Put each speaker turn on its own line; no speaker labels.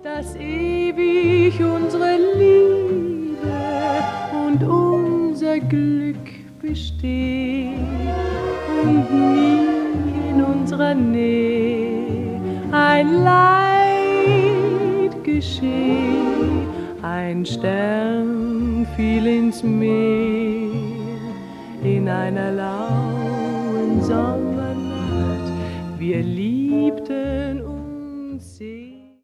dass ewig unsere Liebe und unser Glück besteht und nie in unserer Nähe ein Leid gescheh. Ein Stern fiel ins Meer in einer lauen Sommernacht. Wir liebten uns sehr.